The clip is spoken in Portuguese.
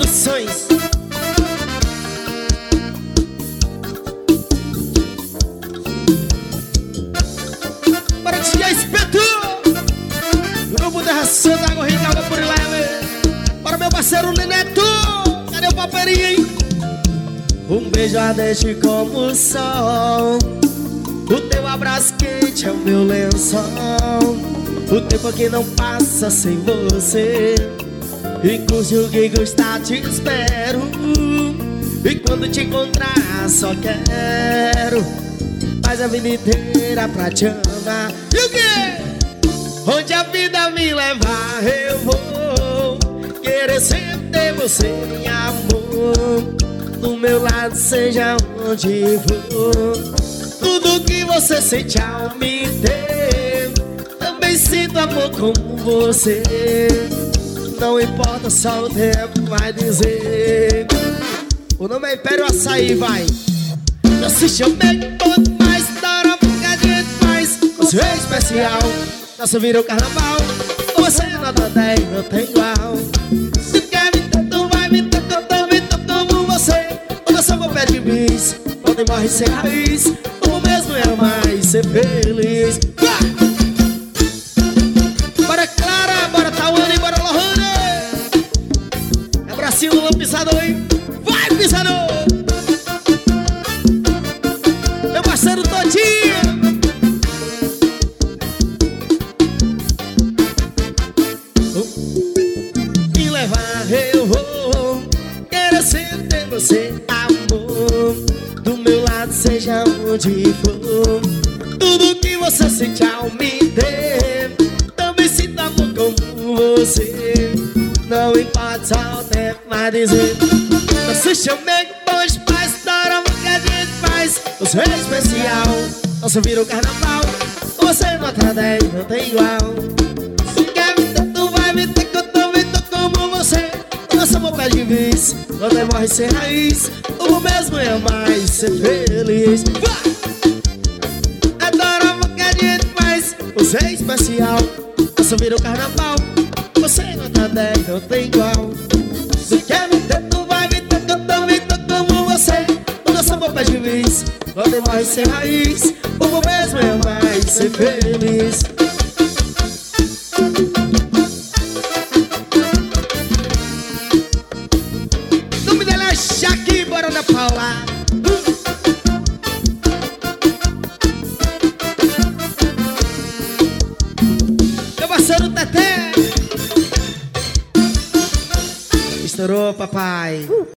Produções. Para DJ Espeto, grupo Terra Santa, Água Rica, Água Pura e Leve. Para meu parceiro Neneto, cadê o paperinho, hein? Um beijo ardente como o sol, o teu abraço quente é o meu lençol. O tempo aqui não passa sem você, e curte o que gostar te espero. E quando te encontrar só quero mais a vida inteira pra te amar. E o quê? Onde a vida me levar eu vou querer sempre ter você, meu amor, do meu lado seja onde for. Tudo que você sente ao me ter, também sinto amor como você. Não importa, só o tempo vai dizer. O nome é Império Açaí, vai. Eu se chamei quanto mais da hora porque a gente faz. Você é especial, nossa virou carnaval. Você é nota 10, não tem igual. Se quer me ter, tu vai me ter, que eu também tô como você. Quando eu sou meu pé de bis, quando morre sem raiz, o mesmo é mais ser feliz. Bora Clara, bora Tawane, bora Lohane. É Brasil no pisador, hein? Vai pisador! Meu parceiro Todinho. Me levar eu vou querer sempre ter você, amor, do meu lado seja onde for. Tudo que você sente ao me ter, também sinto amor como você. Não importa, só o tempo vai dizer. Eu se chamei bons pais, da hora que a gente faz. Você é especial, nossa virou carnaval. Você nota 10, não tem igual. Se quer me ter, tu vai me ter, que eu também tô como você. Nossa amor pé de vez, quando morre sem raiz, o mesmo é mais ser feliz. Adoro o que a gente faz. Você é especial, nossa virou carnaval. Você nota 10, não tem igual. Se quer me ter, tu vai me ter, que eu também tô como você. Nossa amor pé de vez, quando morre sem raiz, o mesmo é mais ser feliz. O nome dela é Jaque, bora da Paula. Meu parceiro Teté. Estourou, papai.